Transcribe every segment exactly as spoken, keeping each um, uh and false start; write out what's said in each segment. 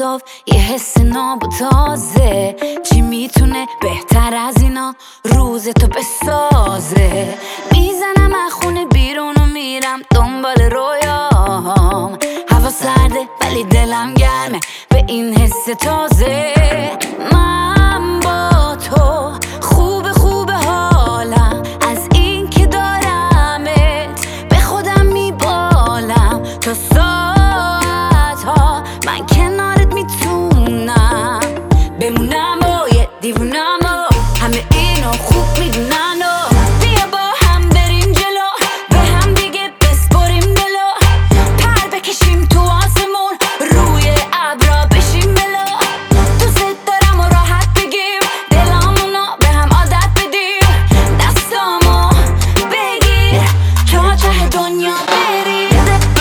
صاف، یه حس ناب و تازه. چی میتونه بهتر از اینا روز تو بسازه؟ میزنم از خونه بیرون و میرم دنبال رویام. هوا سرده ولی دلم گرمه به این حس تازه. من با تو خوب خوب حالم، از این که دارمت به خودم میبالم. تا ساعت ها من کنارت میتونم بمونم و یه دیوونم و همه اینو خوب میدونن. و بیا با هم بریم جلو، به هم دیگه بسپریم دلو. پر بکشیم تو آسمون، روی ابرا بشیم بلو. دوست دارم و راحت بگیم دلامونو به هم عادت بدیم. دستامو بگیر تا ته دنیا بریم.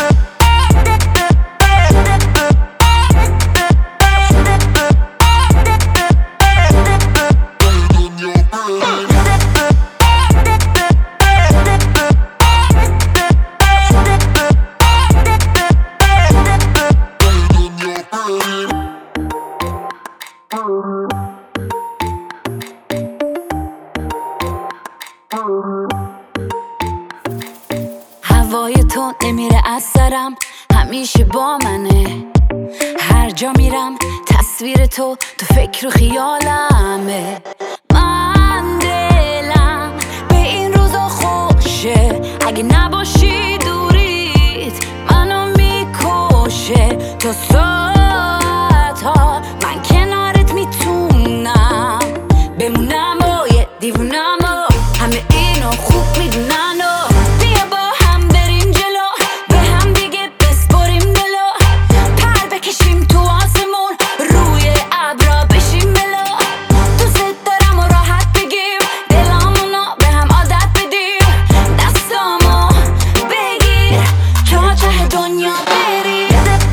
هوای تو نمیره از سرم، همیشه با منه. هر جا میرم تصویر تو تو فکر و خیالمه. من دلم به این روزا خوشه، اگه نباشی دوریت منو میکشه. تا ساعت ها من کنارت میتونم بمونم و یه دیوونم و همه اینو خوب میدونن. و بیا با هم بریم جلو، به هم دیگه بسپریم دلو. پر بکشیم تو آسمون، روی ابرا بشیم بلو. دوست دارم و راحت بگیم دلامونو به هم عادت بدیم. دستامو بگیر تا ته دنیا بریم.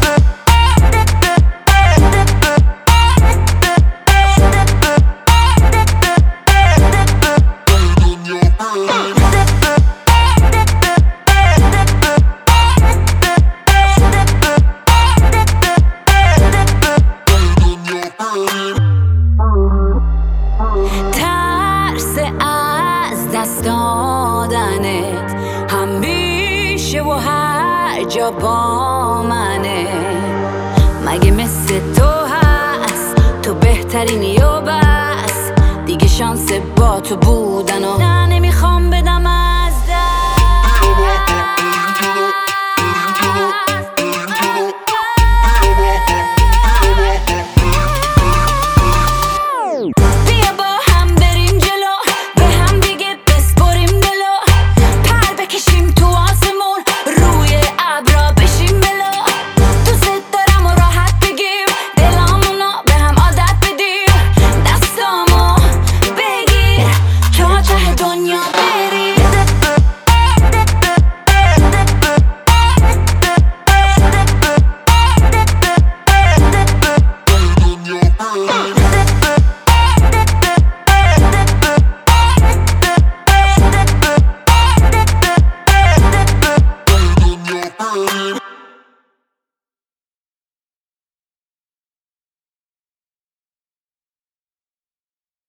ترس از دست دادنت همیشه و هر جا با منه. مگه مثل تو هست تو بهترینی و بس، دیگه شانس با تو بود